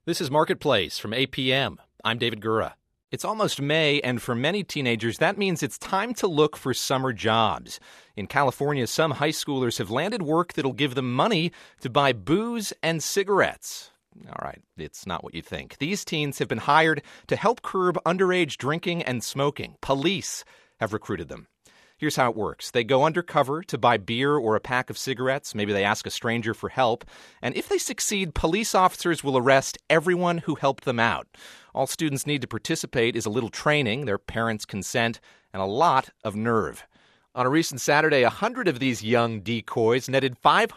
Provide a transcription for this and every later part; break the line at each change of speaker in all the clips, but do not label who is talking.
This is Marketplace from APM. I'm David Gura. It's almost May, and for many teenagers, that means it's time to look for summer jobs. In California, some high schoolers have landed work that'll give them money to buy booze and cigarettes. All right, it's not what you think. These teens have been hired to help curb underage drinking and smoking. Police have recruited them. Here's how it works. They go undercover to buy beer or a pack of cigarettes. Maybe they ask a stranger for help. And if they succeed, police officers will arrest everyone who helped them out. All students need to participate is a little training, their parents' consent, and a lot of nerve. On a recent Saturday, 100 of these young decoys netted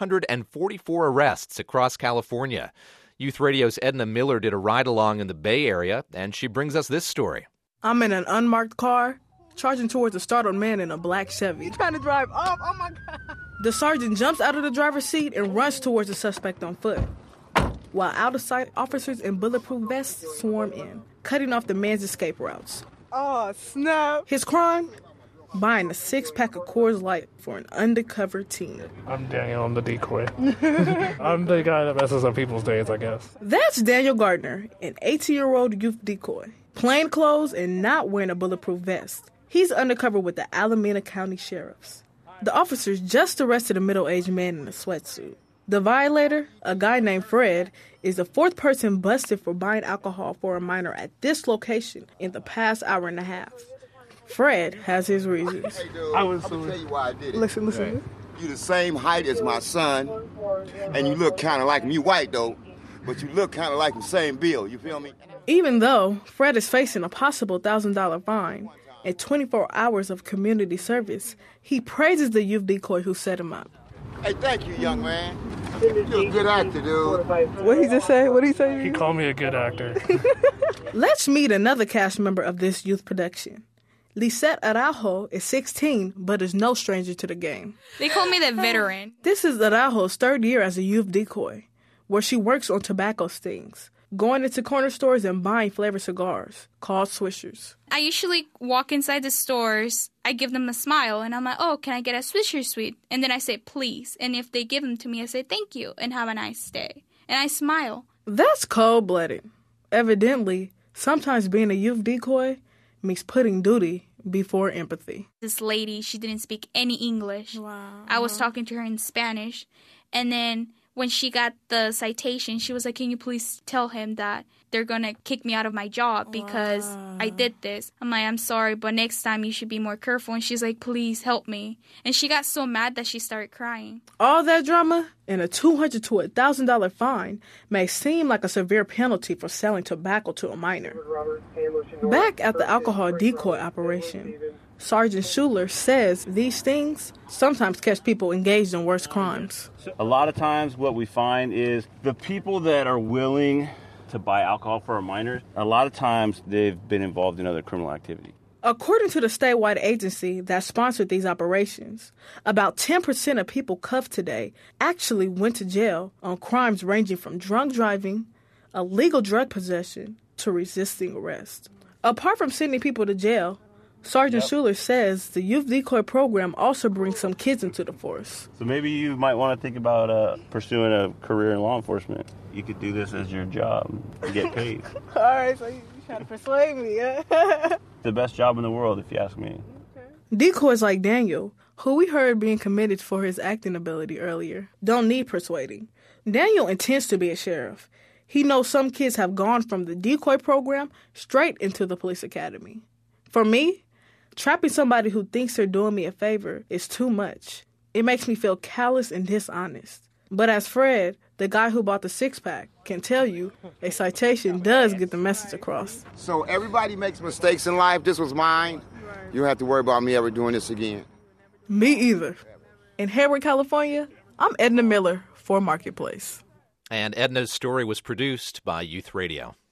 544 arrests across California. Youth Radio's Edna Miller did a ride-along in the Bay Area, and she brings us this story.
I'm in an unmarked car, charging towards a startled man in a black Chevy.
Trying to drive off. Oh, my God.
The sergeant jumps out of the driver's seat and runs towards the suspect on foot. While out of sight, officers in bulletproof vests swarm in, cutting off the man's escape routes.
Oh, snap.
His crime? Buying a six-pack of Coors Light for an undercover teen.
I'm Daniel. I'm the decoy. I'm the guy that messes up people's days, I guess.
That's Daniel Gardner, an 18-year-old youth decoy. Plain clothes and not wearing a bulletproof vest. He's undercover with the Alameda County Sheriffs. The officers just arrested a middle-aged man in a sweatsuit. The violator, a guy named Fred, is the fourth person busted for buying alcohol for a minor at this location in the past hour and a half. Fred has his reasons.
Hey, dude, I'm going to tell you why I did it.
Listen.
You the same height as my son, and you look kind of like him. You white, though, but you look kind of like him, same bill. You feel me?
Even though Fred is facing a possible $1,000 fine and 24 hours of community service, he praises the youth decoy who set him up.
Hey, thank you, young man. You're a good actor, dude.
What he just say? What he say?
He called me a good actor.
Let's meet another cast member of this youth production. Lisette Araujo is 16, but is no stranger to the game.
They call me the veteran.
This is Araujo's third year as a youth decoy, where she works on tobacco stings, going into corner stores and buying flavored cigars called Swishers.
I usually walk inside the stores, I give them a smile, and I'm like, oh, can I get a Swisher Sweet? And then I say, please. And if they give them to me, I say, thank you, and have a nice day. And I smile.
That's cold-blooded. Evidently, sometimes being a youth decoy means putting duty before empathy.
This lady, she didn't speak any English.
Wow.
I was talking to her in Spanish, and then when she got the citation, she was like, can you please tell him that they're going to kick me out of my job because I did this. I'm like, I'm sorry, but next time you should be more careful. And she's like, please help me. And she got so mad that she started crying.
All that drama and a $200 to $1,000 fine may seem like a severe penalty for selling tobacco to a minor. Back at the alcohol decoy operation, Sergeant Schuler says these things sometimes catch people engaged in worse crimes.
A lot of times what we find is the people that are willing to buy alcohol for a minor, a lot of times they've been involved in other criminal activity.
According to the statewide agency that sponsored these operations, about 10% of people cuffed today actually went to jail on crimes ranging from drunk driving, illegal drug possession, to resisting arrest. Apart from sending people to jail, Sergeant Schuler says the youth decoy program also brings some kids into the force.
So maybe you might want to think about pursuing a career in law enforcement. You could do this as your job and get paid.
All right, so you trying to persuade me, yeah?
The best job in the world, if you ask me.
Okay. Decoys like Daniel, who we heard being committed for his acting ability earlier, don't need persuading. Daniel intends to be a sheriff. He knows some kids have gone from the decoy program straight into the police academy. For me, trapping somebody who thinks they're doing me a favor is too much. It makes me feel callous and dishonest. But as Fred, the guy who bought the six-pack, can tell you, a citation does get the message across.
So everybody makes mistakes in life. This was mine. You don't have to worry about me ever doing this again.
Me either. In Hayward, California, I'm Edna Miller for Marketplace.
And Edna's story was produced by Youth Radio.